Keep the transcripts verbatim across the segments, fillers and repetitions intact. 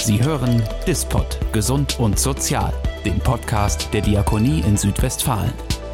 Sie hören DISPOD, Gesund und Sozial, den Podcast der Diakonie in Südwestfalen.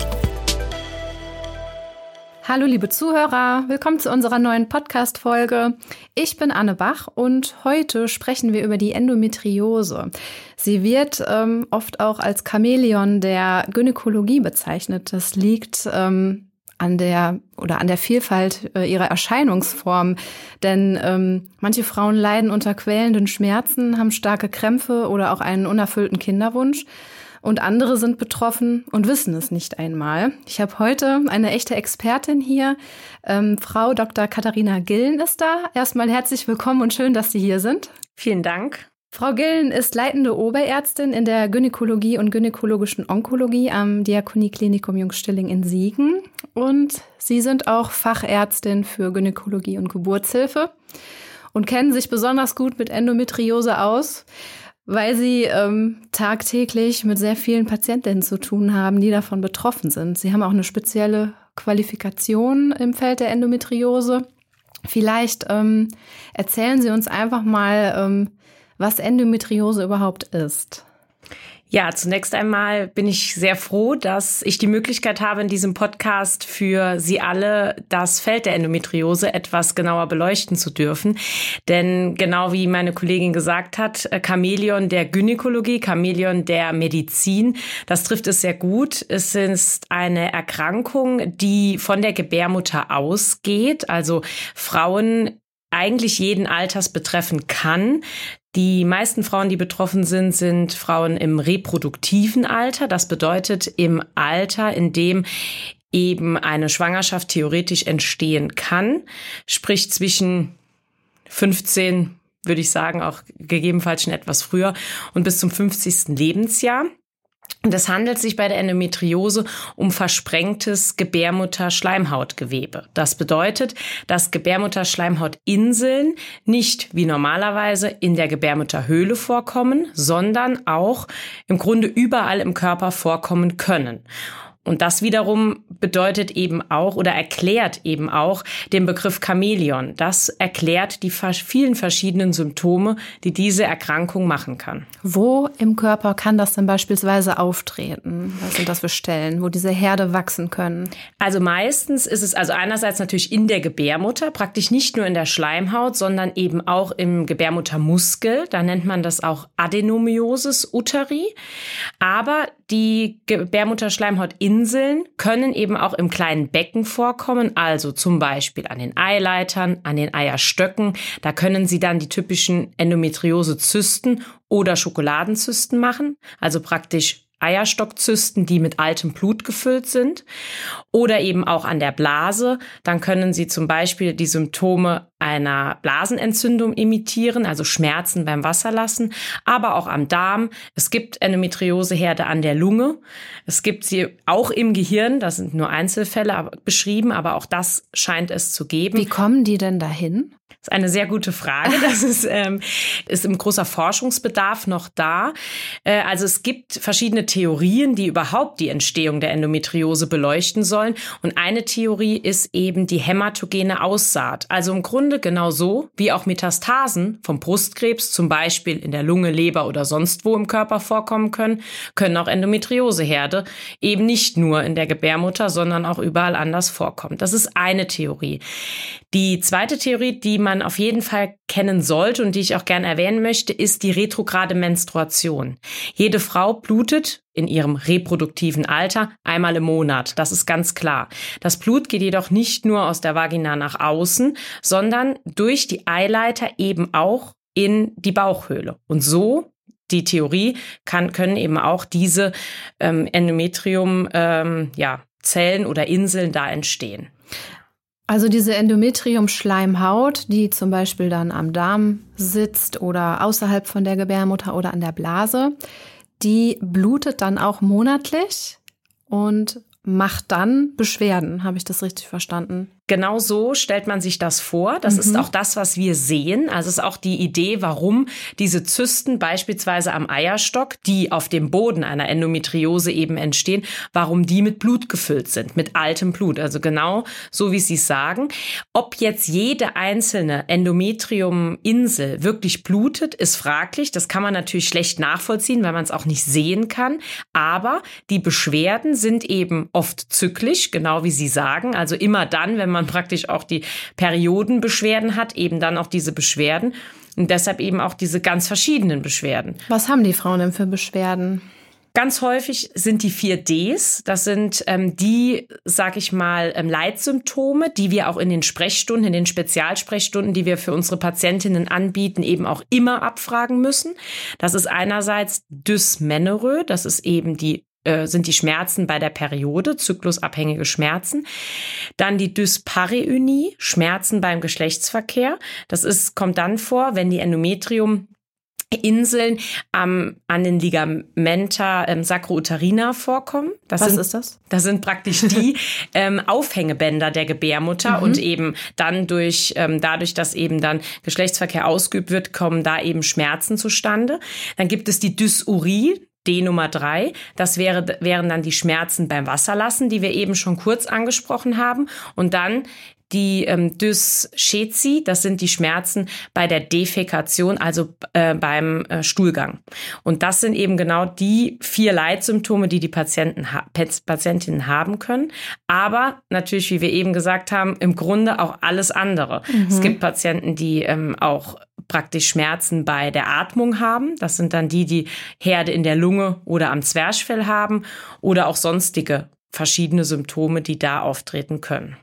Hallo liebe Zuhörer, willkommen zu unserer neuen Podcast-Folge. Ich bin Anne Bach und heute sprechen wir über die Endometriose. Sie wird ähm, oft auch als Chamäleon der Gynäkologie bezeichnet. Das liegt ähm, an der oder an der Vielfalt äh, ihrer Erscheinungsform. Denn ähm, manche Frauen leiden unter quälenden Schmerzen, haben starke Krämpfe oder auch einen unerfüllten Kinderwunsch. Und andere sind betroffen und wissen es nicht einmal. Ich habe heute eine echte Expertin hier. Ähm, Frau Doktor Katharina Gillen ist da. Erstmal herzlich willkommen und schön, dass Sie hier sind. Vielen Dank. Frau Gillen ist leitende Oberärztin in der Gynäkologie und gynäkologischen Onkologie am Diakonieklinikum Jungstilling in Siegen. Und Sie sind auch Fachärztin für Gynäkologie und Geburtshilfe und kennen sich besonders gut mit Endometriose aus, weil Sie ähm, tagtäglich mit sehr vielen Patientinnen zu tun haben, die davon betroffen sind. Sie haben auch eine spezielle Qualifikation im Feld der Endometriose. Vielleicht ähm, erzählen Sie uns einfach mal, ähm, was Endometriose überhaupt ist. Ja, zunächst einmal bin ich sehr froh, dass ich die Möglichkeit habe, in diesem Podcast für Sie alle das Feld der Endometriose etwas genauer beleuchten zu dürfen. Denn genau wie meine Kollegin gesagt hat, Chamäleon der Gynäkologie, Chamäleon der Medizin, das trifft es sehr gut. Es ist eine Erkrankung, die von der Gebärmutter ausgeht, also Frauen eigentlich jeden Alters betreffen kann. Die meisten Frauen, die betroffen sind, sind Frauen im reproduktiven Alter. Das bedeutet im Alter, in dem eben eine Schwangerschaft theoretisch entstehen kann. Sprich zwischen fünfzehn, würde ich sagen, auch gegebenenfalls schon etwas früher, und bis zum fünfzigsten Lebensjahr. Und es handelt sich bei der Endometriose um versprengtes Gebärmutterschleimhautgewebe. Das bedeutet, dass Gebärmutterschleimhautinseln nicht wie normalerweise in der Gebärmutterhöhle vorkommen, sondern auch im Grunde überall im Körper vorkommen können. Und das wiederum bedeutet eben auch oder erklärt eben auch den Begriff Chamäleon. Das erklärt die vielen verschiedenen Symptome, die diese Erkrankung machen kann. Wo im Körper kann das denn beispielsweise auftreten? Was sind das für Stellen, wo diese Herde wachsen können? Also meistens ist es also einerseits natürlich in der Gebärmutter, praktisch nicht nur in der Schleimhaut, sondern eben auch im Gebärmuttermuskel. Da nennt man das auch Adenomyosis uteri. Aber die Gebärmutterschleimhautinseln können eben auch im kleinen Becken vorkommen, also zum Beispiel an den Eileitern, an den Eierstöcken. Da können Sie dann die typischen Endometriosezysten oder Schokoladenzysten machen, also praktisch Eierstockzysten, die mit altem Blut gefüllt sind, oder eben auch an der Blase. Dann können Sie zum Beispiel die Symptome einer Blasenentzündung imitieren, also Schmerzen beim Wasserlassen, aber auch am Darm. Es gibt Endometrioseherde an der Lunge. Es gibt sie auch im Gehirn. Das sind nur Einzelfälle beschrieben, aber auch das scheint es zu geben. Wie kommen die denn dahin? Das ist eine sehr gute Frage. Das ist, ähm, ist ein großer Forschungsbedarf noch da. Äh, also es gibt verschiedene Theorien, die überhaupt die Entstehung der Endometriose beleuchten sollen. Und eine Theorie ist eben die hämatogene Aussaat. Also im Grunde genau so, wie auch Metastasen vom Brustkrebs, zum Beispiel in der Lunge, Leber oder sonst wo im Körper vorkommen können, können auch Endometrioseherde eben nicht nur in der Gebärmutter, sondern auch überall anders vorkommen. Das ist eine Theorie. Die zweite Theorie, die man auf jeden Fall kennen sollte und die ich auch gerne erwähnen möchte, ist die retrograde Menstruation. Jede Frau blutet in ihrem reproduktiven Alter einmal im Monat. Das ist ganz klar. Das Blut geht jedoch nicht nur aus der Vagina nach außen, sondern durch die Eileiter eben auch in die Bauchhöhle. Und so, die Theorie, kann, können eben auch diese ähm, Endometrium, ähm, ja, Zellen oder Inseln da entstehen. Also diese Endometrium-Schleimhaut, die zum Beispiel dann am Darm sitzt oder außerhalb von der Gebärmutter oder an der Blase, die blutet dann auch monatlich und macht dann Beschwerden. Habe ich das richtig verstanden? Genau so stellt man sich das vor. Das mhm. ist auch das, was wir sehen. Also es ist auch die Idee, warum diese Zysten beispielsweise am Eierstock, die auf dem Boden einer Endometriose eben entstehen, warum die mit Blut gefüllt sind, mit altem Blut. Also genau so, wie Sie es sagen. Ob jetzt jede einzelne Endometriuminsel wirklich blutet, ist fraglich. Das kann man natürlich schlecht nachvollziehen, weil man es auch nicht sehen kann. Aber die Beschwerden sind eben oft zyklisch, genau wie Sie sagen. Also immer dann, wenn man praktisch auch die Periodenbeschwerden hat, eben dann auch diese Beschwerden und deshalb eben auch diese ganz verschiedenen Beschwerden. Was haben die Frauen denn für Beschwerden? Ganz häufig sind die vier Ds, das sind ähm, die, sag ich mal, ähm, Leitsymptome, die wir auch in den Sprechstunden, in den Spezialsprechstunden, die wir für unsere Patientinnen anbieten, eben auch immer abfragen müssen. Das ist einerseits Dysmenorrhoe, das ist eben die sind die Schmerzen bei der Periode, zyklusabhängige Schmerzen. Dann die Dyspareunie, Schmerzen beim Geschlechtsverkehr. Das ist, kommt dann vor, wenn die Endometrium Inseln ähm, an den Ligamenta ähm, sacrouterina vorkommen. Das Was sind, ist das? Das sind praktisch die ähm, Aufhängebänder der Gebärmutter mhm. und eben dann durch, ähm, dadurch, dass eben dann Geschlechtsverkehr ausgeübt wird, kommen da eben Schmerzen zustande. Dann gibt es die Dysurie, D Nummer drei, das wäre, wären dann die Schmerzen beim Wasserlassen, die wir eben schon kurz angesprochen haben. Und dann die ähm, Dyschezi, das sind die Schmerzen bei der Defäkation, also äh, beim äh, Stuhlgang. Und das sind eben genau die vier Leitsymptome, die die Patienten ha- Patientinnen haben können. Aber natürlich, wie wir eben gesagt haben, im Grunde auch alles andere. Mhm. Es gibt Patienten, die ähm, auch praktisch Schmerzen bei der Atmung haben. Das sind dann die, die Herde in der Lunge oder am Zwerchfell haben oder auch sonstige verschiedene Symptome, die da auftreten können.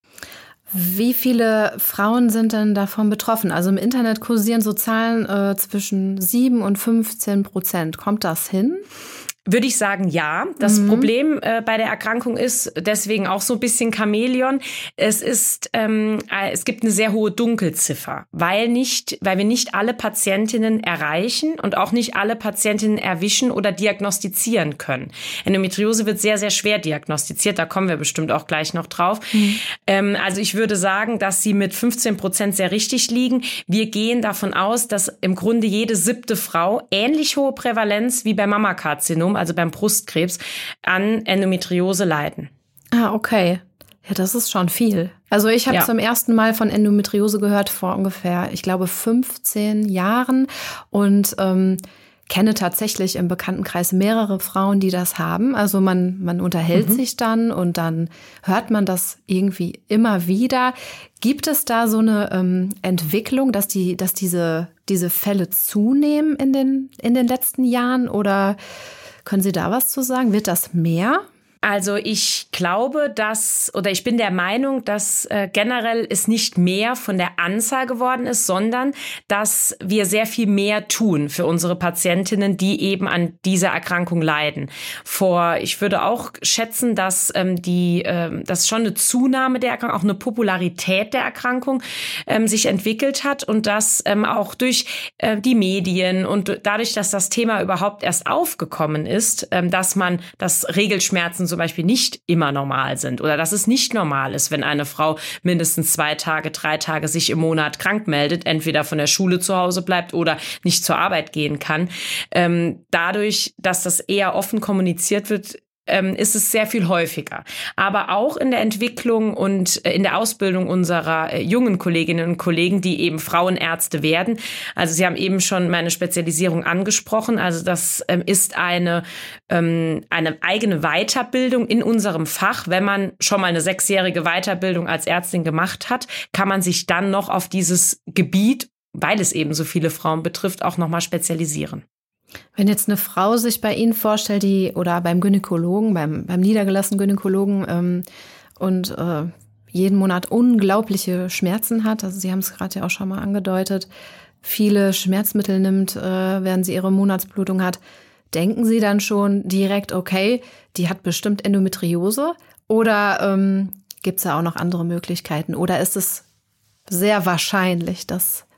Wie viele Frauen sind denn davon betroffen? Also im Internet kursieren so Zahlen äh, zwischen sieben und fünfzehn Prozent. Kommt das hin? Würde ich sagen, ja. Das mhm. Problem äh, bei der Erkrankung ist deswegen auch so ein bisschen Chamäleon. Es ist, ähm, es gibt eine sehr hohe Dunkelziffer, weil nicht, weil wir nicht alle Patientinnen erreichen und auch nicht alle Patientinnen erwischen oder diagnostizieren können. Endometriose wird sehr, sehr schwer diagnostiziert. Da kommen wir bestimmt auch gleich noch drauf. Mhm. Ähm, also ich würde sagen, dass Sie mit fünfzehn Prozent sehr richtig liegen. Wir gehen davon aus, dass im Grunde jede siebte Frau ähnlich hohe Prävalenz wie beim Mammakarzinom, also beim Brustkrebs, an Endometriose leiden. Ah, okay. Ja, das ist schon viel. Also ich habe ja. zum ersten Mal von Endometriose gehört vor ungefähr, ich glaube, fünfzehn Jahren und ähm, kenne tatsächlich im Bekanntenkreis mehrere Frauen, die das haben. Also man, man unterhält mhm. sich dann und dann hört man das irgendwie immer wieder. Gibt es da so eine ähm, Entwicklung, dass die, dass diese, diese Fälle zunehmen in den, in den letzten Jahren oder können Sie da was zu sagen? Wird das mehr? Also ich glaube, dass, oder ich bin der Meinung, dass äh, generell es nicht mehr von der Anzahl geworden ist, sondern dass wir sehr viel mehr tun für unsere Patientinnen, die eben an dieser Erkrankung leiden. Vor, ich würde auch schätzen, dass ähm, die, ähm, dass schon eine Zunahme der Erkrankung, auch eine Popularität der Erkrankung ähm, sich entwickelt hat und dass ähm, auch durch äh, die Medien und dadurch, dass das Thema überhaupt erst aufgekommen ist, ähm, dass man das Regelschmerzen zum Beispiel nicht immer normal sind oder dass es nicht normal ist, wenn eine Frau mindestens zwei Tage, drei Tage sich im Monat krank meldet, entweder von der Schule zu Hause bleibt oder nicht zur Arbeit gehen kann. Ähm, dadurch, dass das eher offen kommuniziert wird, ähm, ist es sehr viel häufiger. Aber auch in der Entwicklung und in der Ausbildung unserer äh, jungen Kolleginnen und Kollegen, die eben Frauenärzte werden. Also Sie haben eben schon meine Spezialisierung angesprochen. Also das ähm, ist eine, ähm, eine eigene Weiterbildung in unserem Fach. Wenn man schon mal eine sechsjährige Weiterbildung als Ärztin gemacht hat, kann man sich dann noch auf dieses Gebiet, weil es eben so viele Frauen betrifft, auch nochmal spezialisieren. Wenn jetzt eine Frau sich bei Ihnen vorstellt, die oder beim Gynäkologen, beim, beim niedergelassenen Gynäkologen ähm, und äh, jeden Monat unglaubliche Schmerzen hat, also Sie haben es gerade ja auch schon mal angedeutet, viele Schmerzmittel nimmt, äh, während sie ihre Monatsblutung hat, denken Sie dann schon direkt, okay, die hat bestimmt Endometriose oder ähm, gibt es da auch noch andere Möglichkeiten? Oder ist es sehr wahrscheinlich, dass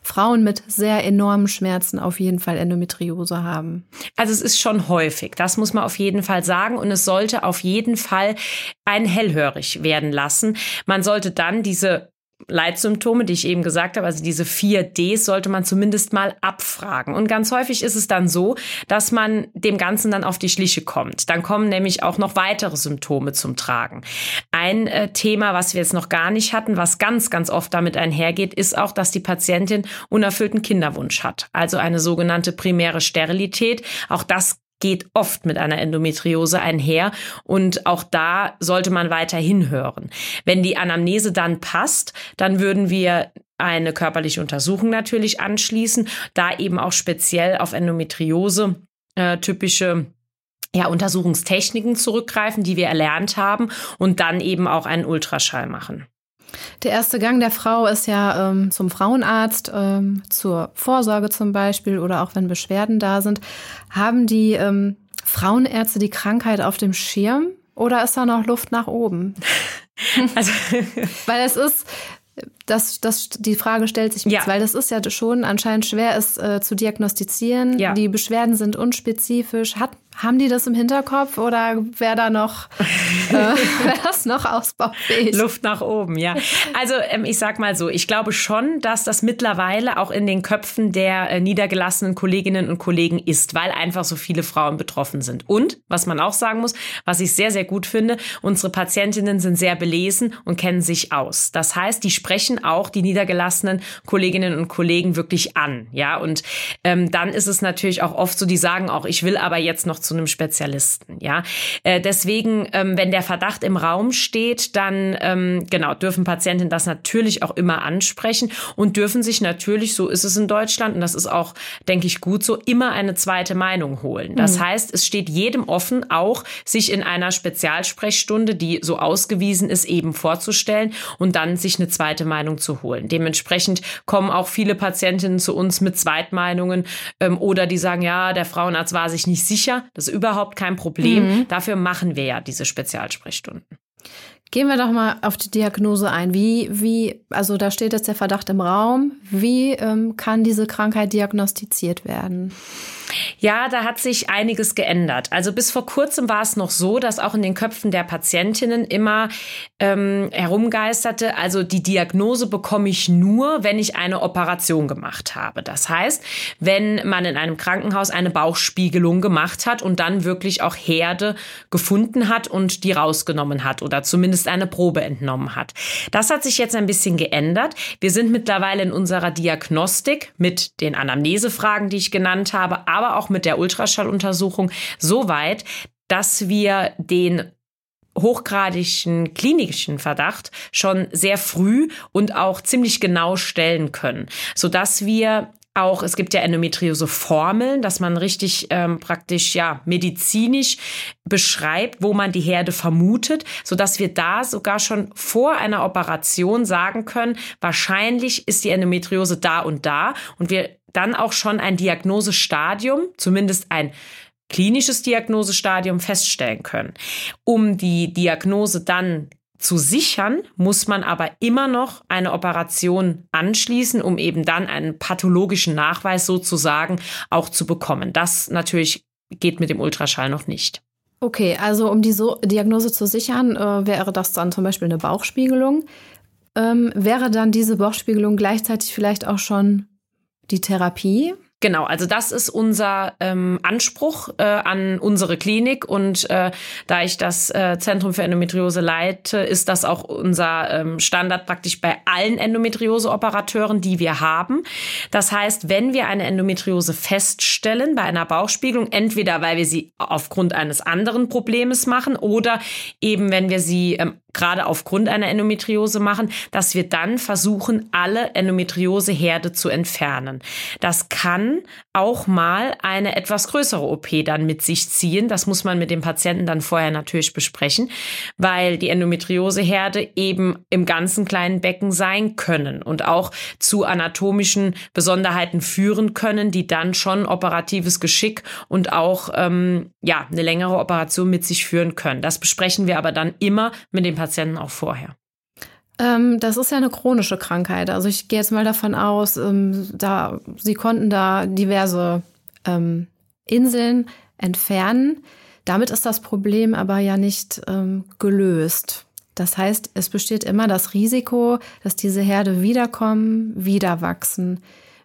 Frauen mit sehr enormen Schmerzen auf jeden Fall Endometriose haben? Also es ist schon häufig, das muss man auf jeden Fall sagen. Und es sollte auf jeden Fall einen hellhörig werden lassen. Man sollte dann diese Leitsymptome, die ich eben gesagt habe, also diese vier Ds, sollte man zumindest mal abfragen. Und ganz häufig ist es dann so, dass man dem Ganzen dann auf die Schliche kommt. Dann kommen nämlich auch noch weitere Symptome zum Tragen. Ein äh, Thema, was wir jetzt noch gar nicht hatten, was ganz, ganz oft damit einhergeht, ist auch, dass die Patientin unerfüllten Kinderwunsch hat. Also eine sogenannte primäre Sterilität. Auch das geht oft mit einer Endometriose einher und auch da sollte man weiter hinhören. Wenn die Anamnese dann passt, dann würden wir eine körperliche Untersuchung natürlich anschließen, da eben auch speziell auf Endometriose äh, typische ja, Untersuchungstechniken zurückgreifen, die wir erlernt haben und dann eben auch einen Ultraschall machen. Der erste Gang der Frau ist ja ähm, zum Frauenarzt, ähm, zur Vorsorge zum Beispiel oder auch wenn Beschwerden da sind. Haben die ähm, Frauenärzte die Krankheit auf dem Schirm oder ist da noch Luft nach oben? Also weil es ist, das, das, die Frage stellt sich mir, ja. weil das ist ja schon anscheinend schwer, es äh, zu diagnostizieren. Ja. Die Beschwerden sind unspezifisch. Hat Haben die das im Hinterkopf oder wäre da noch, äh, wäre das noch ausbaufähig? Luft nach oben, ja. Also ähm, ich sag mal so, ich glaube schon, dass das mittlerweile auch in den Köpfen der äh, niedergelassenen Kolleginnen und Kollegen ist, weil einfach so viele Frauen betroffen sind. Und, was man auch sagen muss, was ich sehr, sehr gut finde, unsere Patientinnen sind sehr belesen und kennen sich aus. Das heißt, die sprechen auch die niedergelassenen Kolleginnen und Kollegen wirklich an, ja. Und ähm, dann ist es natürlich auch oft so, die sagen auch, ich will aber jetzt noch zu einem Spezialisten, ja. Äh, deswegen, ähm, wenn der Verdacht im Raum steht, dann ähm, genau dürfen Patientinnen das natürlich auch immer ansprechen und dürfen sich natürlich, so ist es in Deutschland und das ist auch, denke ich, gut so, immer eine zweite Meinung holen. Das mhm. heißt, es steht jedem offen, auch sich in einer Spezialsprechstunde, die so ausgewiesen ist, eben vorzustellen und dann sich eine zweite Meinung zu holen. Dementsprechend kommen auch viele Patientinnen zu uns mit Zweitmeinungen ähm, oder die sagen, ja, der Frauenarzt war sich nicht sicher. Das ist überhaupt kein Problem. Mhm. Dafür machen wir ja diese Spezialsprechstunden. Gehen wir doch mal auf die Diagnose ein. Wie, wie, also da steht jetzt der Verdacht im Raum. Wie ähm, kann diese Krankheit diagnostiziert werden? Ja, da hat sich einiges geändert. Also bis vor kurzem war es noch so, dass auch in den Köpfen der Patientinnen immer ähm, herumgeisterte, also die Diagnose bekomme ich nur, wenn ich eine Operation gemacht habe. Das heißt, wenn man in einem Krankenhaus eine Bauchspiegelung gemacht hat und dann wirklich auch Herde gefunden hat und die rausgenommen hat oder zumindest eine Probe entnommen hat. Das hat sich jetzt ein bisschen geändert. Wir sind mittlerweile in unserer Diagnostik mit den Anamnesefragen, die ich genannt habe, aber auch mit der Ultraschalluntersuchung so weit, dass wir den hochgradigen klinischen Verdacht schon sehr früh und auch ziemlich genau stellen können, sodass wir auch, es gibt ja Endometriose-Formeln, dass man richtig ähm, praktisch ja medizinisch beschreibt, wo man die Herde vermutet, sodass wir da sogar schon vor einer Operation sagen können, wahrscheinlich ist die Endometriose da und da und wir dann auch schon ein Diagnosestadium, zumindest ein klinisches Diagnosestadium feststellen können. Um die Diagnose dann zu sichern, muss man aber immer noch eine Operation anschließen, um eben dann einen pathologischen Nachweis sozusagen auch zu bekommen. Das natürlich geht mit dem Ultraschall noch nicht. Okay, also um die so- Diagnose zu sichern, äh, wäre das dann zum Beispiel eine Bauchspiegelung. Ähm, wäre dann diese Bauchspiegelung gleichzeitig vielleicht auch schon die Therapie? Genau, also das ist unser ähm, Anspruch äh, an unsere Klinik und äh, da ich das äh, Zentrum für Endometriose leite, ist das auch unser ähm, Standard praktisch bei allen Endometriose-Operateuren, die wir haben. Das heißt, wenn wir eine Endometriose feststellen bei einer Bauchspiegelung, entweder weil wir sie aufgrund eines anderen Problems machen oder eben wenn wir sie ähm, gerade aufgrund einer Endometriose machen, dass wir dann versuchen, alle Endometrioseherde zu entfernen. Das kann auch mal eine etwas größere O P dann mit sich ziehen. Das muss man mit dem Patienten dann vorher natürlich besprechen, weil die Endometrioseherde eben im ganzen kleinen Becken sein können und auch zu anatomischen Besonderheiten führen können, die dann schon operatives Geschick und auch ähm, ja eine längere Operation mit sich führen können. Das besprechen wir aber dann immer mit dem Patienten auch vorher. Ähm, das ist ja eine chronische Krankheit. Also ich gehe jetzt mal davon aus, ähm, da sie konnten da diverse ähm, Inseln entfernen. Damit ist das Problem aber ja nicht ähm, gelöst. Das heißt, es besteht immer das Risiko, dass diese Herde wiederkommen, wieder wachsen.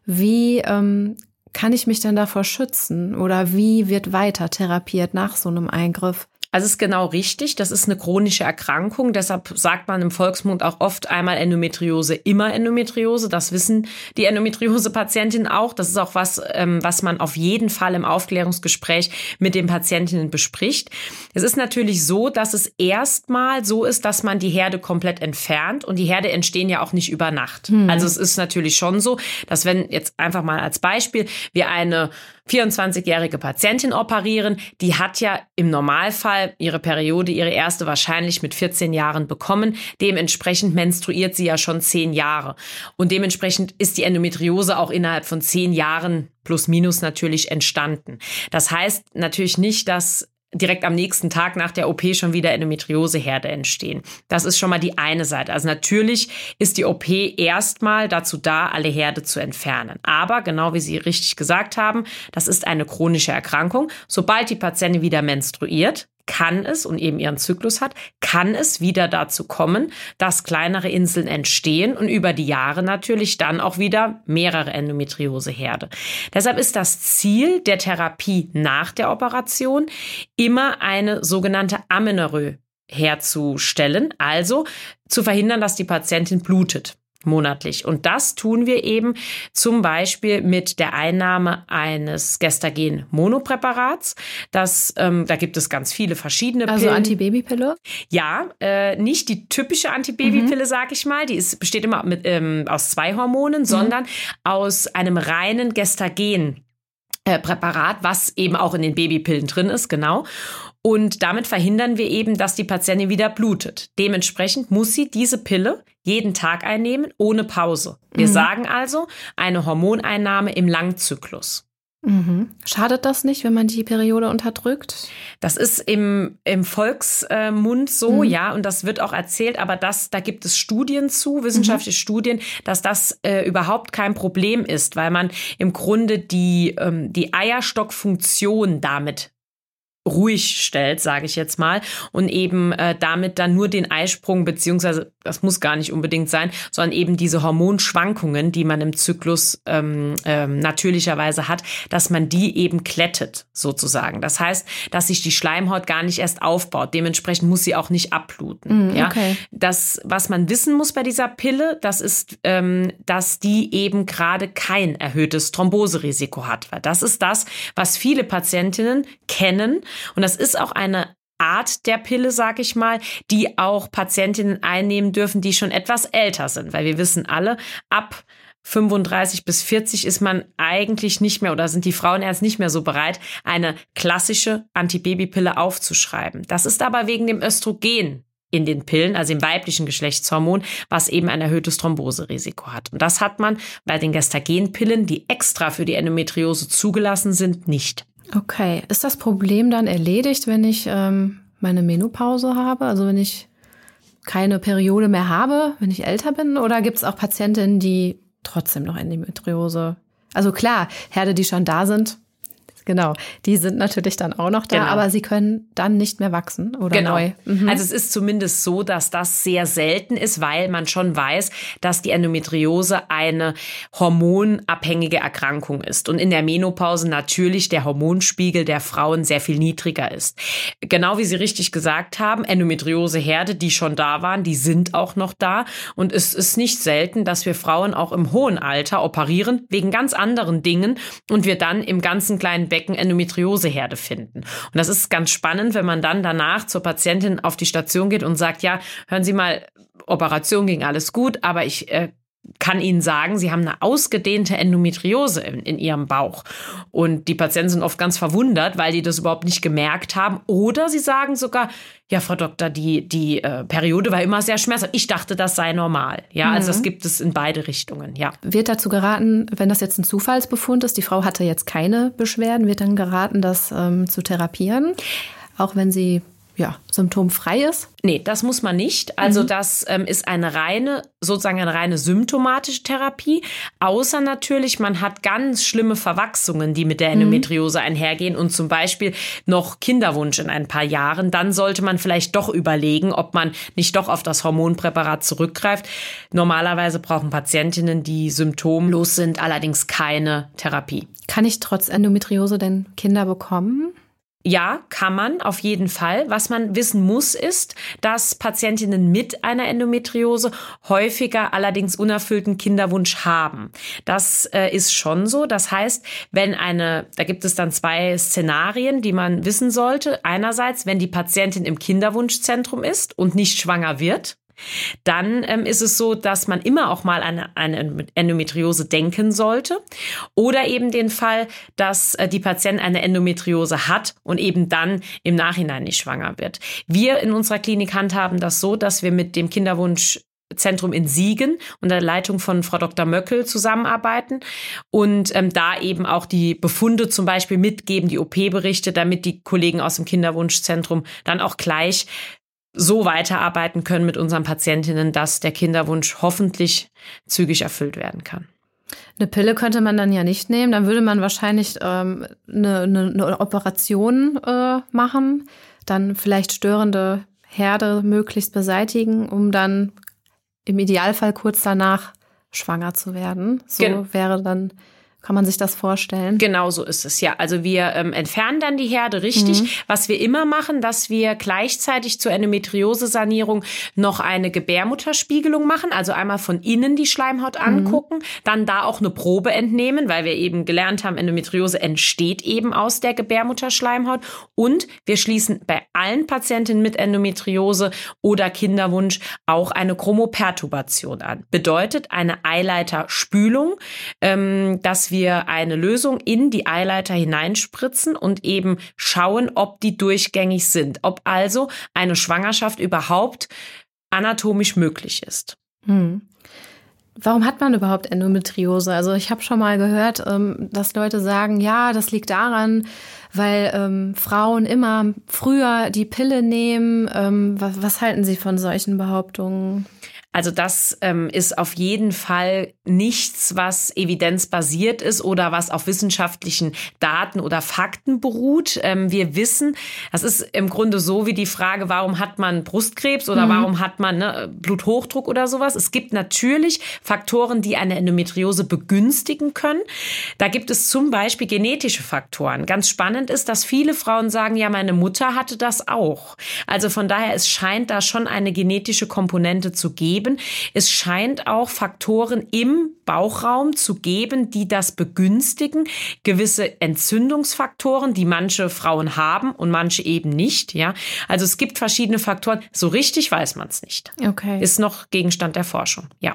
Wie ähm, kann ich mich denn davor schützen? Oder wie wird weiter therapiert nach so einem Eingriff? Also es ist genau richtig, das ist eine chronische Erkrankung, deshalb sagt man im Volksmund auch oft einmal Endometriose, immer Endometriose. Das wissen die Endometriose-Patientinnen auch. Das ist auch was, ähm, was man auf jeden Fall im Aufklärungsgespräch mit den Patientinnen bespricht. Es ist natürlich so, dass es erstmal so ist, dass man die Herde komplett entfernt und die Herde entstehen ja auch nicht über Nacht. Hm. Also es ist natürlich schon so, dass wenn jetzt einfach mal als Beispiel wir eine vierundzwanzigjährige Patientin operieren, die hat ja im Normalfall ihre Periode, ihre erste wahrscheinlich mit vierzehn Jahren bekommen. Dementsprechend menstruiert sie ja schon zehn Jahre. Und dementsprechend ist die Endometriose auch innerhalb von zehn Jahren plus minus natürlich entstanden. Das heißt natürlich nicht, dass direkt am nächsten Tag nach der O P schon wieder Endometrioseherde entstehen. Das ist schon mal die eine Seite. Also natürlich ist die O P erstmal dazu da, alle Herde zu entfernen. Aber genau wie Sie richtig gesagt haben, das ist eine chronische Erkrankung. Sobald die Patientin wieder menstruiert, kann es und eben ihren Zyklus hat, kann es wieder dazu kommen, dass kleinere Inseln entstehen und über die Jahre natürlich dann auch wieder mehrere Endometrioseherde. Deshalb ist das Ziel der Therapie nach der Operation immer eine sogenannte Amenorrhoe herzustellen, also zu verhindern, dass die Patientin blutet. Monatlich. Und das tun wir eben zum Beispiel mit der Einnahme eines Gestagen-Monopräparats. Das, ähm, da gibt es ganz viele verschiedene Pillen. Also Antibabypille? Ja, äh, nicht die typische Antibabypille, mhm. sag ich mal. Die ist, besteht immer mit, ähm, aus zwei Hormonen, mhm. sondern aus einem reinen Gestagen Präparat, was eben auch in den Babypillen drin ist, genau. Und damit verhindern wir eben, dass die Patientin wieder blutet. Dementsprechend muss sie diese Pille jeden Tag einnehmen, ohne Pause. Wir mhm. sagen also eine Hormoneinnahme im Langzyklus. Mhm. Schadet das nicht, wenn man die Periode unterdrückt? Das ist im, im Volksmund so, mhm. ja, und das wird auch erzählt, aber das, da gibt es Studien zu, wissenschaftliche mhm. Studien, dass das äh, überhaupt kein Problem ist, weil man im Grunde die, ähm, die Eierstockfunktion damit ruhig stellt, sage ich jetzt mal, und eben äh, damit dann nur den Eisprung, beziehungsweise das muss gar nicht unbedingt sein, sondern eben diese Hormonschwankungen, die man im Zyklus ähm, ähm, natürlicherweise hat, dass man die eben glättet, sozusagen. Das heißt, dass sich die Schleimhaut gar nicht erst aufbaut. Dementsprechend muss sie auch nicht abbluten. Mm, ja? Okay. Das, was man wissen muss bei dieser Pille, das ist, ähm, dass die eben gerade kein erhöhtes Thromboserisiko hat. Weil das ist das, was viele Patientinnen kennen. Und das ist auch eine Art der Pille, sag ich mal, die auch Patientinnen einnehmen dürfen, die schon etwas älter sind. Weil wir wissen alle, ab fünfunddreißig bis vierzig ist man eigentlich nicht mehr oder sind die Frauenärzte nicht mehr so bereit, eine klassische Antibabypille aufzuschreiben. Das ist aber wegen dem Östrogen in den Pillen, also im weiblichen Geschlechtshormon, was eben ein erhöhtes Thromboserisiko hat. Und das hat man bei den Gestagenpillen, die extra für die Endometriose zugelassen sind, nicht. Okay, ist das Problem dann erledigt, wenn ich ähm, meine Menopause habe? Also wenn ich keine Periode mehr habe, wenn ich älter bin? Oder gibt es auch Patientinnen, die trotzdem noch Endometriose? Also klar, Herde, die schon da sind, genau, die sind natürlich dann auch noch da, genau. aber sie können dann nicht mehr wachsen oder genau. neu. Mhm. Also es ist zumindest so, dass das sehr selten ist, weil man schon weiß, dass die Endometriose eine hormonabhängige Erkrankung ist und in der Menopause natürlich der Hormonspiegel der Frauen sehr viel niedriger ist. Genau wie Sie richtig gesagt haben, Endometrioseherde, die schon da waren, die sind auch noch da und es ist nicht selten, dass wir Frauen auch im hohen Alter operieren, wegen ganz anderen Dingen und wir dann im ganzen kleinen Becken Endometrioseherde finden. Und das ist ganz spannend, wenn man dann danach zur Patientin auf die Station geht und sagt, ja, hören Sie mal, Operation ging alles gut, aber ich äh, kann Ihnen sagen, Sie haben eine ausgedehnte Endometriose in, in Ihrem Bauch. Und die Patienten sind oft ganz verwundert, weil die das überhaupt nicht gemerkt haben. Oder sie sagen sogar, ja, Frau Doktor, die, die äh, Periode war immer sehr schmerzhaft. Ich dachte, das sei normal. Ja, mhm. also das gibt es in beide Richtungen, ja. Wird dazu geraten, wenn das jetzt ein Zufallsbefund ist, die Frau hatte jetzt keine Beschwerden, wird dann geraten, das ähm, zu therapieren, auch wenn sie ja, symptomfrei ist? Nee, das muss man nicht. Also Mhm. das ähm, ist eine reine, sozusagen eine reine symptomatische Therapie. Außer natürlich, man hat ganz schlimme Verwachsungen, die mit der Endometriose einhergehen und zum Beispiel noch Kinderwunsch in ein paar Jahren. Dann sollte man vielleicht doch überlegen, ob man nicht doch auf das Hormonpräparat zurückgreift. Normalerweise brauchen Patientinnen, die symptomlos sind, allerdings keine Therapie. Kann ich trotz Endometriose denn Kinder bekommen? Ja, kann man auf jeden Fall. Was man wissen muss, ist, dass Patientinnen mit einer Endometriose häufiger allerdings unerfüllten Kinderwunsch haben. Das äh, ist schon so. Das heißt, wenn eine, da gibt es dann zwei Szenarien, die man wissen sollte. Einerseits, wenn die Patientin im Kinderwunschzentrum ist und nicht schwanger wird, dann ähm, ist es so, dass man immer auch mal an eine Endometriose denken sollte. Oder eben den Fall, dass äh, die Patientin eine Endometriose hat und eben dann im Nachhinein nicht schwanger wird. Wir in unserer Klinik handhaben das so, dass wir mit dem Kinderwunschzentrum in Siegen unter der Leitung von Frau Doktor Möckel zusammenarbeiten und ähm, da eben auch die Befunde zum Beispiel mitgeben, die O P-Berichte, damit die Kollegen aus dem Kinderwunschzentrum dann auch gleich so weiterarbeiten können mit unseren Patientinnen, dass der Kinderwunsch hoffentlich zügig erfüllt werden kann. Eine Pille könnte man dann ja nicht nehmen. Dann würde man wahrscheinlich ähm, eine, eine, eine Operation äh, machen, dann vielleicht störende Herde möglichst beseitigen, um dann im Idealfall kurz danach schwanger zu werden. So Gen- wäre dann... Kann man sich das vorstellen? Genau so ist es, ja. Also wir ähm, entfernen dann die Herde, richtig. Mhm. Was wir immer machen, dass wir gleichzeitig zur Endometriose-Sanierung noch eine Gebärmutterspiegelung machen. Also einmal von innen die Schleimhaut angucken, mhm. dann da auch eine Probe entnehmen, weil wir eben gelernt haben, Endometriose entsteht eben aus der Gebärmutterschleimhaut. Und wir schließen bei allen Patientinnen mit Endometriose oder Kinderwunsch auch eine Chromopertubation an. Bedeutet eine Eileiterspülung, ähm, dass wir eine Lösung in die Eileiter hineinspritzen und eben schauen, ob die durchgängig sind, ob also eine Schwangerschaft überhaupt anatomisch möglich ist. Hm. Warum hat man überhaupt Endometriose? Also ich habe schon mal gehört, dass Leute sagen, ja, das liegt daran, weil ähm, Frauen immer früher die Pille nehmen. Ähm, was, was halten Sie von solchen Behauptungen? Also das ähm, ist auf jeden Fall nichts, was evidenzbasiert ist oder was auf wissenschaftlichen Daten oder Fakten beruht. Ähm, wir wissen, das ist im Grunde so wie die Frage, warum hat man Brustkrebs oder mhm. warum hat man ne, Bluthochdruck oder sowas. Es gibt natürlich Faktoren, die eine Endometriose begünstigen können. Da gibt es zum Beispiel genetische Faktoren. Ganz spannend ist, dass viele Frauen sagen, ja, meine Mutter hatte das auch. Also von daher, es scheint da schon eine genetische Komponente zu geben. Es scheint auch Faktoren im Bauchraum zu geben, die das begünstigen. Gewisse Entzündungsfaktoren, die manche Frauen haben und manche eben nicht. Ja, also es gibt verschiedene Faktoren. So richtig weiß man es nicht. Okay. Ist noch Gegenstand der Forschung. Ja.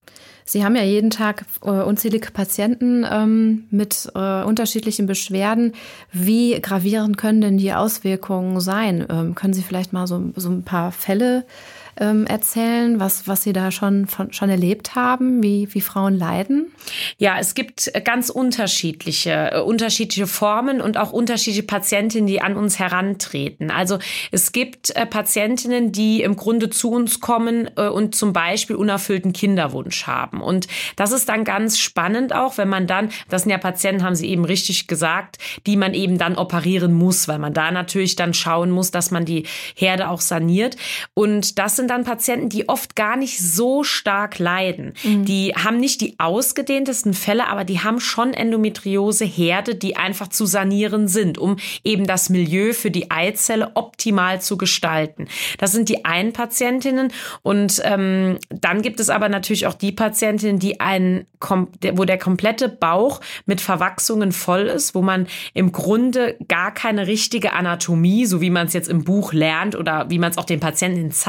Sie haben ja jeden Tag äh, unzählige Patienten ähm, mit äh, unterschiedlichen Beschwerden. Wie gravierend können denn die Auswirkungen sein? Ähm, können Sie vielleicht mal so, so ein paar Fälle ähm, erzählen, was, was Sie da schon, von, schon erlebt haben, wie, wie Frauen leiden? Ja, es gibt ganz unterschiedliche, äh, unterschiedliche Formen und auch unterschiedliche Patientinnen, die an uns herantreten. Also es gibt äh, Patientinnen, die im Grunde zu uns kommen äh, und zum Beispiel unerfüllten Kinderwunsch haben. Und das ist dann ganz spannend auch, wenn man dann, das sind ja Patienten, haben Sie eben richtig gesagt, die man eben dann operieren muss, weil man da natürlich dann schauen muss, dass man die Herde auch saniert. Und das sind dann Patienten, die oft gar nicht so stark leiden. Mhm. Die haben nicht die ausgedehntesten Fälle, aber die haben schon Endometriose-Herde, die einfach zu sanieren sind, um eben das Milieu für die Eizelle optimal zu gestalten. Das sind die einen Patientinnen. Und ähm, dann gibt es aber natürlich auch die Patientinnen, die einen, wo der komplette Bauch mit Verwachsungen voll ist, wo man im Grunde gar keine richtige Anatomie, so wie man es jetzt im Buch lernt oder wie man es auch den Patienten zeigt, sehen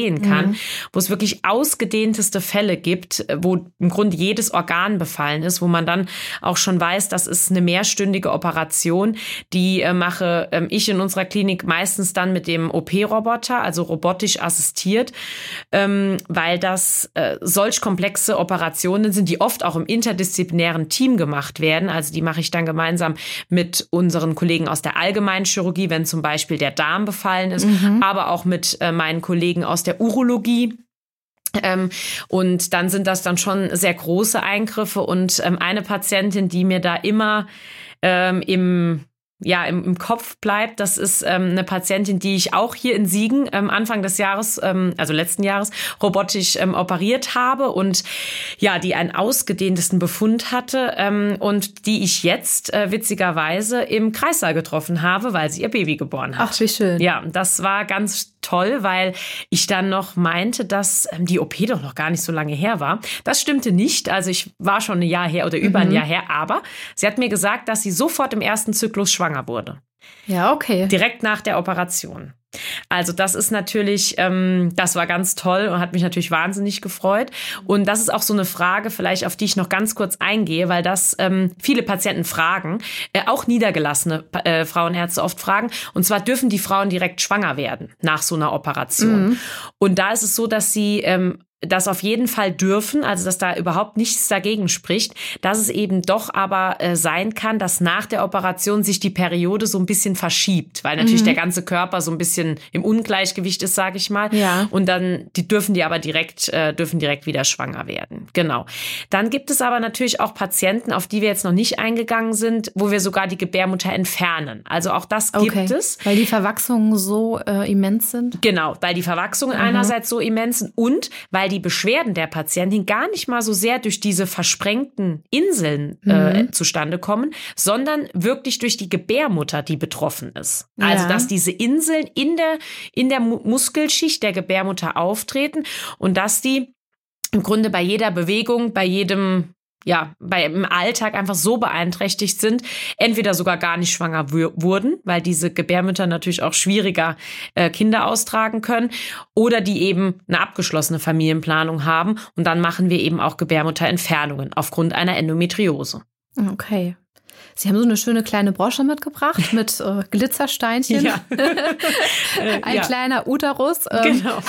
sehen kann, mhm. wo es wirklich ausgedehnteste Fälle gibt, wo im Grunde jedes Organ befallen ist, wo man dann auch schon weiß, das ist eine mehrstündige Operation, die äh, mache äh, ich in unserer Klinik meistens dann mit dem O P-Roboter, also robotisch assistiert, ähm, weil das äh, solch komplexe Operationen sind, die oft auch im interdisziplinären Team gemacht werden. Also die mache ich dann gemeinsam mit unseren Kollegen aus der Allgemeinchirurgie, wenn zum Beispiel der Darm befallen ist, mhm. aber auch mit äh, meinen Kollegen aus der Urologie. Ähm, und dann sind das dann schon sehr große Eingriffe. Und ähm, eine Patientin, die mir da immer ähm, im ja, im, im Kopf bleibt, das ist ähm, eine Patientin, die ich auch hier in Siegen ähm, Anfang des Jahres, ähm, also letzten Jahres, robotisch ähm, operiert habe und ja, die einen ausgedehntesten Befund hatte ähm, und die ich jetzt äh, witzigerweise im Kreissaal getroffen habe, weil sie ihr Baby geboren hat. Ach, wie schön. Ja, das war ganz toll, weil ich dann noch meinte, dass ähm, die O P doch noch gar nicht so lange her war. Das stimmte nicht, also ich war schon ein Jahr her oder über mhm. ein Jahr her, aber sie hat mir gesagt, dass sie sofort im ersten Zyklus schwanger wurde. Ja, okay. Direkt nach der Operation. Also das ist natürlich, ähm, das war ganz toll und hat mich natürlich wahnsinnig gefreut. Und das ist auch so eine Frage, vielleicht auf die ich noch ganz kurz eingehe, weil das ähm, viele Patienten fragen, äh, auch niedergelassene äh, Frauenärzte oft fragen. Und zwar dürfen die Frauen direkt schwanger werden nach so einer Operation. Mhm. Und da ist es so, dass sie ähm, das auf jeden Fall dürfen, also dass da überhaupt nichts dagegen spricht, dass es eben doch aber äh, sein kann, dass nach der Operation sich die Periode so ein bisschen verschiebt, weil natürlich mhm. der ganze Körper so ein bisschen im Ungleichgewicht ist, sage ich mal. Ja. Und dann die dürfen die aber direkt äh, dürfen direkt wieder schwanger werden. Genau. Dann gibt es aber natürlich auch Patienten, auf die wir jetzt noch nicht eingegangen sind, wo wir sogar die Gebärmutter entfernen. Also auch das gibt okay. es. Weil die Verwachsungen so äh, immens sind? Genau, weil die Verwachsungen mhm. einerseits so immens sind und weil die Beschwerden der Patientin gar nicht mal so sehr durch diese versprengten Inseln äh, mhm. zustande kommen, sondern wirklich durch die Gebärmutter, die betroffen ist. Ja. Also, dass diese Inseln in der, in der Muskelschicht der Gebärmutter auftreten und dass die im Grunde bei jeder Bewegung, bei jedem ja, bei im Alltag einfach so beeinträchtigt sind, entweder sogar gar nicht schwanger w- wurden, weil diese Gebärmütter natürlich auch schwieriger äh, Kinder austragen können, oder die eben eine abgeschlossene Familienplanung haben und dann machen wir eben auch Gebärmutterentfernungen aufgrund einer Endometriose. Okay. Sie haben so eine schöne kleine Brosche mitgebracht mit äh, Glitzersteinchen. Ja. Ein ja. kleiner Uterus. Ähm, genau.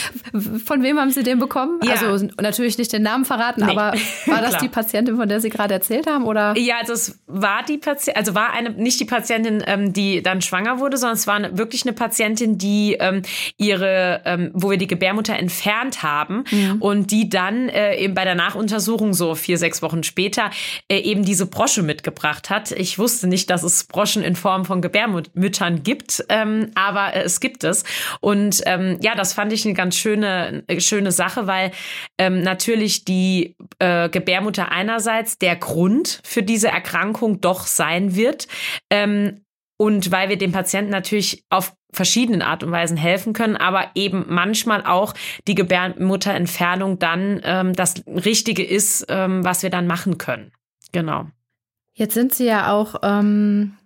Von wem haben Sie den bekommen? Ja. Also natürlich nicht den Namen verraten, nee. aber war das die Patientin, von der Sie gerade erzählt haben? Oder? Ja, also es war die Patientin, also war eine nicht die Patientin, ähm, die dann schwanger wurde, sondern es war eine, wirklich eine Patientin, die ähm, ihre, ähm, wo wir die Gebärmutter entfernt haben mhm. und die dann äh, eben bei der Nachuntersuchung so vier, sechs Wochen später äh, eben diese Brosche mitgebracht hat. Ich wusste nicht, dass es Broschen in Form von Gebärmüttern gibt, ähm, aber äh, es gibt es. Und ähm, ja, das fand ich eine ganz schöne, schöne Sache, weil ähm, natürlich die äh, Gebärmutter einerseits der Grund für diese Erkrankung doch sein wird. Ähm, und weil wir dem Patienten natürlich auf verschiedenen Art und Weisen helfen können, aber eben manchmal auch die Gebärmutterentfernung dann ähm, das Richtige ist, ähm, was wir dann machen können. Genau. Jetzt sind Sie ja auch ähm,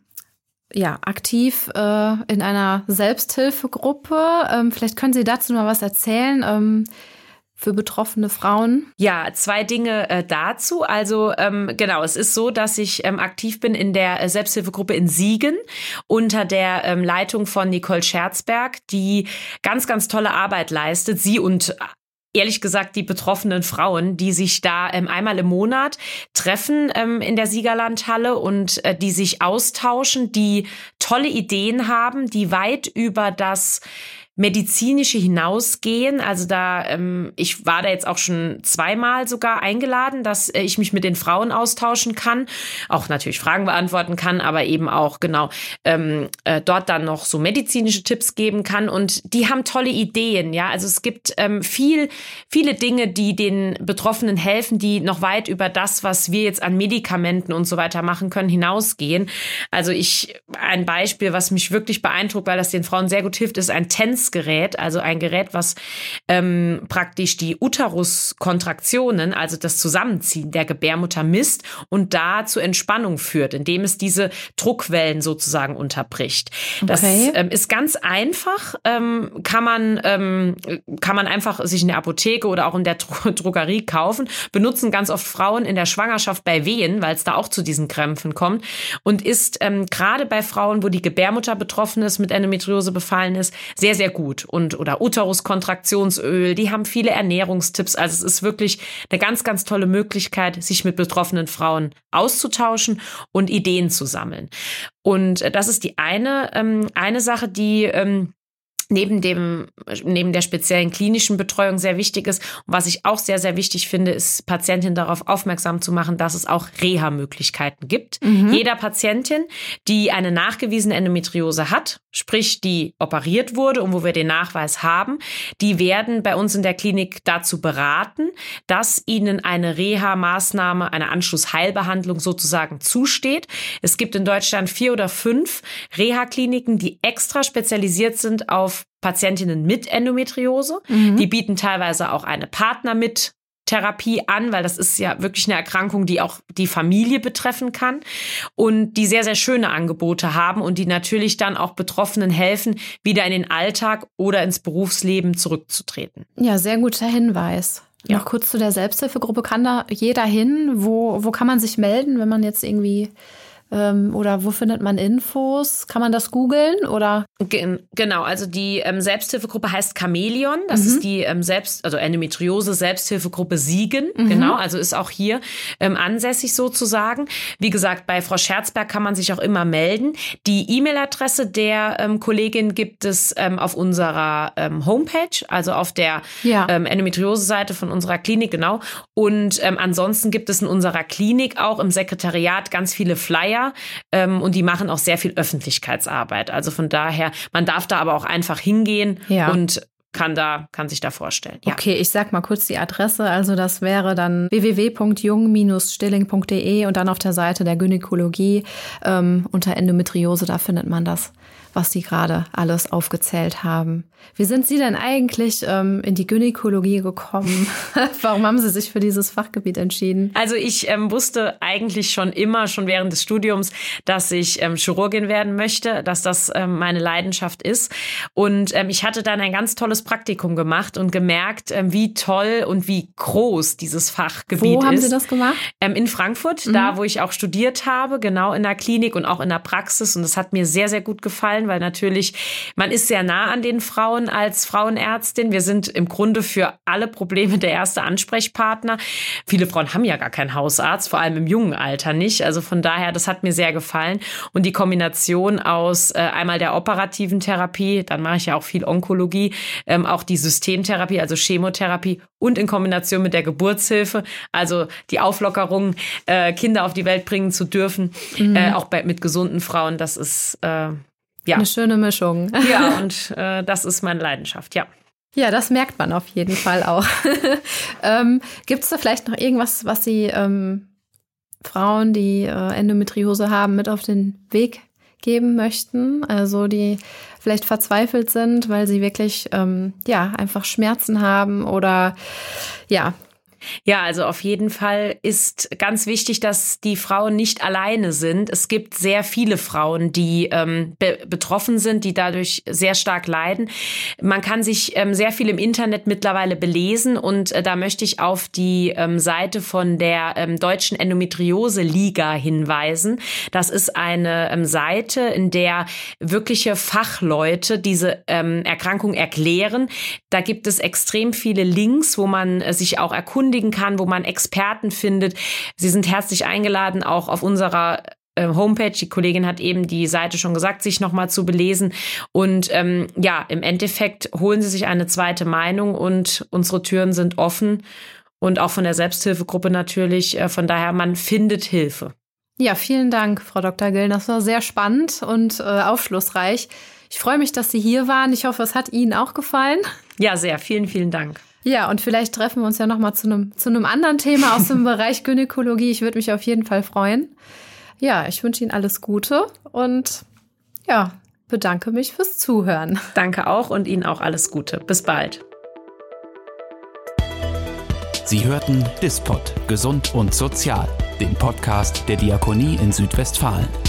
ja, aktiv äh, in einer Selbsthilfegruppe. Ähm, vielleicht können Sie dazu mal was erzählen ähm, für betroffene Frauen. Ja, zwei Dinge äh, dazu. Also ähm, genau, es ist so, dass ich ähm, aktiv bin in der äh, Selbsthilfegruppe in Siegen unter der ähm, Leitung von Nicole Scherzberg, die ganz, ganz tolle Arbeit leistet. Sie und ehrlich gesagt, die betroffenen Frauen, die sich da ähm, einmal im Monat treffen ähm, in der Siegerlandhalle und äh, die sich austauschen, die tolle Ideen haben, die weit über das Medizinische hinausgehen. Also da, ähm, ich war da jetzt auch schon zweimal sogar eingeladen, dass äh, ich mich mit den Frauen austauschen kann, auch natürlich Fragen beantworten kann, aber eben auch genau ähm, äh, dort dann noch so medizinische Tipps geben kann. Und die haben tolle Ideen, ja. Also es gibt ähm, viel, viele Dinge, die den Betroffenen helfen, die noch weit über das, was wir jetzt an Medikamenten und so weiter machen können, hinausgehen. Also ich, ein Beispiel, was mich wirklich beeindruckt, weil das den Frauen sehr gut hilft, ist ein Tänz Messgerät, also ein Gerät, was ähm, praktisch die Uteruskontraktionen, also das Zusammenziehen der Gebärmutter misst und da zur Entspannung führt, indem es diese Druckwellen sozusagen unterbricht. Okay. Das ähm, ist ganz einfach, ähm, kann man ähm, kann man einfach sich in der Apotheke oder auch in der Dro- Drogerie kaufen, benutzen ganz oft Frauen in der Schwangerschaft bei Wehen, weil es da auch zu diesen Krämpfen kommt und ist ähm, gerade bei Frauen, wo die Gebärmutter betroffen ist, mit Endometriose befallen ist, sehr, sehr gut. Und oder Uteruskontraktionsöl, die haben viele Ernährungstipps. Also es ist wirklich eine ganz, ganz tolle Möglichkeit, sich mit betroffenen Frauen auszutauschen und Ideen zu sammeln. Und das ist die eine, ähm, eine Sache, die ähm, neben dem, neben der speziellen klinischen Betreuung sehr wichtig ist. Und was ich auch sehr, sehr wichtig finde, ist, Patientinnen darauf aufmerksam zu machen, dass es auch Reha-Möglichkeiten gibt. Mhm. Jeder Patientin, die eine nachgewiesene Endometriose hat, sprich, die operiert wurde und wo wir den Nachweis haben, die werden bei uns in der Klinik dazu beraten, dass ihnen eine Reha-Maßnahme, eine Anschlussheilbehandlung sozusagen zusteht. Es gibt in Deutschland vier oder fünf Reha-Kliniken, die extra spezialisiert sind auf Patientinnen mit Endometriose. Mhm. Die bieten teilweise auch eine Partner mit Therapie an, weil das ist ja wirklich eine Erkrankung, die auch die Familie betreffen kann und die sehr, sehr schöne Angebote haben und die natürlich dann auch Betroffenen helfen, wieder in den Alltag oder ins Berufsleben zurückzutreten. Ja, sehr guter Hinweis. Ja. Noch kurz zu der Selbsthilfegruppe. Kann da jeder hin? Wo, wo kann man sich melden, wenn man jetzt irgendwie ähm, oder wo findet man Infos? Kann man das googeln oder? Gen- genau, also die ähm, Selbsthilfegruppe heißt Chamäleon. Das mhm. ist die ähm, Selbst, also Endometriose Selbsthilfegruppe Siegen. Mhm. Genau, also ist auch hier ähm, ansässig sozusagen. Wie gesagt, bei Frau Scherzberg kann man sich auch immer melden. Die E-Mail-Adresse der ähm, Kollegin gibt es ähm, auf unserer ähm, Homepage, also auf der ja. ähm, Endometriose-Seite von unserer Klinik, genau. Und ähm, ansonsten gibt es in unserer Klinik auch im Sekretariat ganz viele Flyer ähm, und die machen auch sehr viel Öffentlichkeitsarbeit. Also von daher, man darf da aber auch einfach hingehen ja. und kann da, kann sich da vorstellen. Ja. Okay, ich sag mal kurz die Adresse. Also das wäre dann w w w punkt jung Bindestrich stilling punkt d e und dann auf der Seite der Gynäkologie ähm, unter Endometriose, da findet man das, was Sie gerade alles aufgezählt haben. Wie sind Sie denn eigentlich ähm, in die Gynäkologie gekommen? Warum haben Sie sich für dieses Fachgebiet entschieden? Also ich ähm, wusste eigentlich schon immer, schon während des Studiums, dass ich ähm, Chirurgin werden möchte, dass das ähm, meine Leidenschaft ist. Und ähm, ich hatte dann ein ganz tolles Praktikum gemacht und gemerkt, ähm, wie toll und wie groß dieses Fachgebiet ist. Wo haben Sie das gemacht? Ähm, in Frankfurt, mhm. da wo ich auch studiert habe, genau in der Klinik und auch in der Praxis. Und das hat mir sehr, sehr gut gefallen, weil natürlich, man ist sehr nah an den Frauen als Frauenärztin. Wir sind im Grunde für alle Probleme der erste Ansprechpartner. Viele Frauen haben ja gar keinen Hausarzt, vor allem im jungen Alter nicht. Also von daher, das hat mir sehr gefallen. Und die Kombination aus äh, einmal der operativen Therapie, dann mache ich ja auch viel Onkologie, ähm, auch die Systemtherapie, also Chemotherapie und in Kombination mit der Geburtshilfe, also die Auflockerung, äh, Kinder auf die Welt bringen zu dürfen, mhm. äh, auch bei, mit gesunden Frauen, das ist äh, ja. Eine schöne Mischung. Ja, und äh, das ist meine Leidenschaft, ja. Ja, das merkt man auf jeden Fall auch. ähm, gibt es da vielleicht noch irgendwas, was Sie ähm, Frauen, die äh, Endometriose haben, mit auf den Weg geben möchten? Also die vielleicht verzweifelt sind, weil sie wirklich ähm, ja einfach Schmerzen haben oder ja. Ja, also auf jeden Fall ist ganz wichtig, dass die Frauen nicht alleine sind. Es gibt sehr viele Frauen, die ähm, be- betroffen sind, die dadurch sehr stark leiden. Man kann sich ähm, sehr viel im Internet mittlerweile belesen und äh, da möchte ich auf die ähm, Seite von der ähm, Deutschen Endometriose-Liga hinweisen. Das ist eine ähm, Seite, in der wirkliche Fachleute diese ähm, Erkrankung erklären. Da gibt es extrem viele Links, wo man äh, sich auch erkundigen kann, wo man Experten findet. Sie sind herzlich eingeladen, auch auf unserer äh, Homepage, die Kollegin hat eben die Seite schon gesagt, sich nochmal zu belesen. Und ähm, ja, im Endeffekt holen Sie sich eine zweite Meinung und unsere Türen sind offen und auch von der Selbsthilfegruppe natürlich. Äh, von daher, man findet Hilfe. Ja, vielen Dank, Frau Doktor Gillen. Das war sehr spannend und äh, aufschlussreich. Ich freue mich, dass Sie hier waren. Ich hoffe, es hat Ihnen auch gefallen. Ja, sehr. Vielen, vielen Dank. Ja, und vielleicht treffen wir uns ja noch mal zu einem zu einem anderen Thema aus dem Bereich Gynäkologie. Ich würde mich auf jeden Fall freuen. Ja, ich wünsche Ihnen alles Gute und ja, bedanke mich fürs Zuhören. Danke auch und Ihnen auch alles Gute. Bis bald. Sie hörten DISPOD, Gesund und Sozial, den Podcast der Diakonie in Südwestfalen.